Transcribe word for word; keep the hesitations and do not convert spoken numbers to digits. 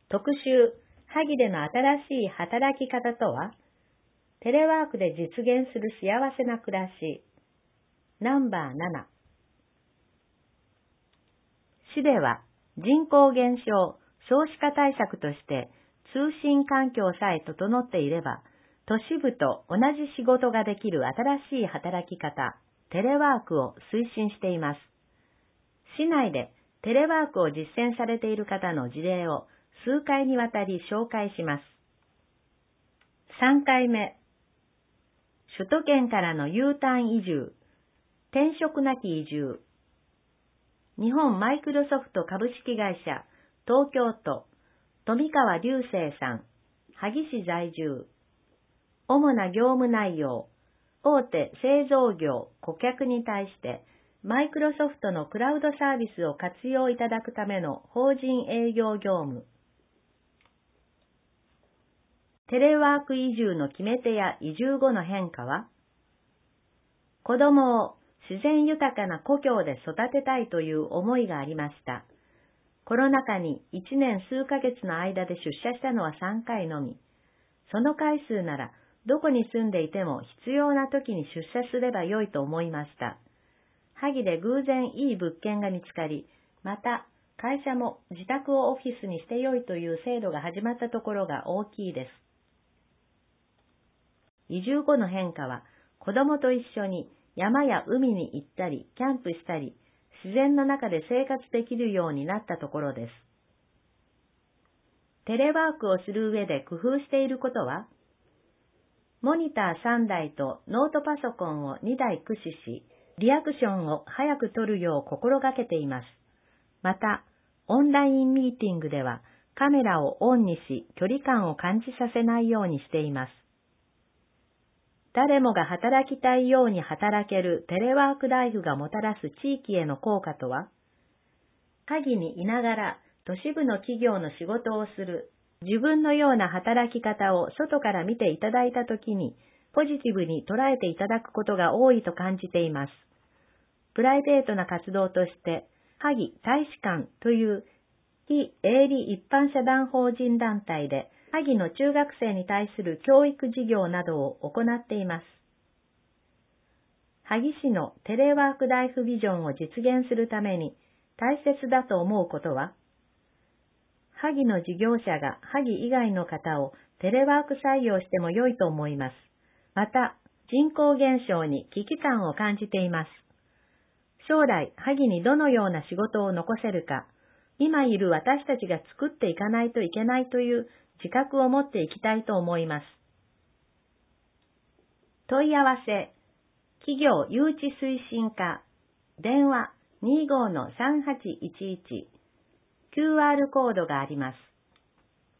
特集、萩での新しい働き方とは、テレワークで実現する幸せな暮らし。ナンバーなな。市では人口減少、少子化対策として通信環境さえ整っていれば、都市部と同じ仕事ができる新しい働き方、テレワークを推進しています。市内でテレワークを実践されている方の事例を数回にわたり紹介します。さんかいめ、首都圏からの U ターン移住、転職なき移住。日本マイクロソフト株式会社、東京都、富川隆生さん、萩市在住。主な業務内容、大手製造業、顧客に対して、マイクロソフトのクラウドサービスを活用いただくための法人営業業務。テレワーク移住の決め手や移住後の変化は、子供を自然豊かな故郷で育てたいという思いがありました。コロナ禍にいちねん数ヶ月の間で出社したのはさんかいのみ。その回数なら、どこに住んでいても必要な時に出社すればよいと思いました。萩で偶然いい物件が見つかり、また会社も自宅をオフィスにしてよいという制度が始まったところが大きいです。移住後の変化は、子供と一緒に山や海に行ったり、キャンプしたり、自然の中で生活できるようになったところです。テレワークをする上で工夫していることは、モニターさんだいとノートパソコンをにだい駆使し、リアクションを早く取るよう心がけています。また、オンラインミーティングではカメラをオンにし、距離感を感じさせないようにしています。誰もが働きたいように働けるテレワークライフがもたらす地域への効果とは、萩にいながら都市部の企業の仕事をする、自分のような働き方を外から見ていただいたときに、ポジティブに捉えていただくことが多いと感じています。プライベートな活動として、萩大使館という非営利一般社団法人団体で、萩の中学生に対する教育事業などを行っています。萩市のテレワークライフビジョンを実現するために大切だと思うことは、萩の事業者が萩以外の方をテレワーク採用しても良いと思います。また、人口減少に危機感を感じています。将来、萩にどのような仕事を残せるか、今いる私たちが作っていかないといけないという自覚を持っていきたいと思います。問い合わせ、企業誘致推進課、電話 にじゅうごのさんはちいちいち、キューアール コードがあります。